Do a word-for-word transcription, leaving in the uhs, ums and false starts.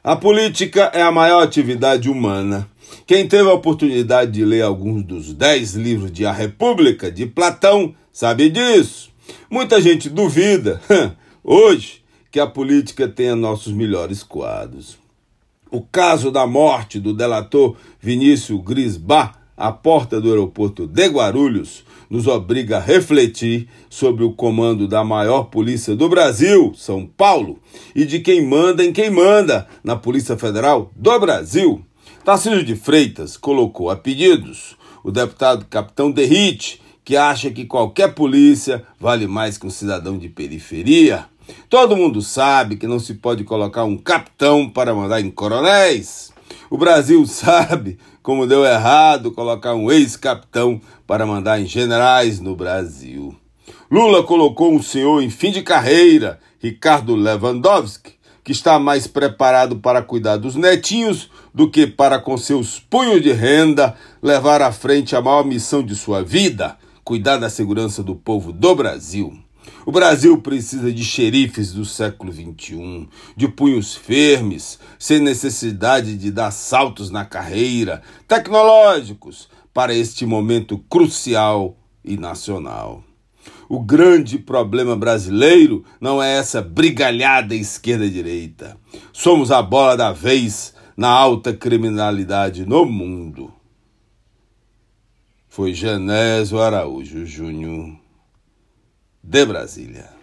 A política é a maior atividade humana. Quem teve a oportunidade de ler alguns dos dez livros de A República, de Platão, sabe disso. Muita gente duvida, hoje, que a política tenha nossos melhores quadros. O caso da morte do delator Vinícius Grisbá à porta do aeroporto de Guarulhos nos obriga a refletir sobre o comando da maior polícia do Brasil, São Paulo, e de quem manda em quem manda na Polícia Federal do Brasil. Tarcísio de Freitas colocou a pedidos o deputado Capitão Derrite, que acha que qualquer polícia vale mais que um cidadão de periferia. Todo mundo sabe que não se pode colocar um capitão para mandar em coronéis. O Brasil sabe como deu errado colocar um ex-capitão para mandar em generais no Brasil. Lula colocou um senhor em fim de carreira, Ricardo Lewandowski, que está mais preparado para cuidar dos netinhos do que para, com seus punhos de renda, levar à frente a maior missão de sua vida, cuidar da segurança do povo do Brasil. O Brasil precisa de xerifes do século vinte e um, de punhos firmes, sem necessidade de dar saltos na carreira, tecnológicos, para este momento crucial e nacional. O grande problema brasileiro não é essa brigalhada esquerda-direita. Somos a bola da vez na alta criminalidade no mundo. Foi Genésio Araújo Júnior, de Brasília.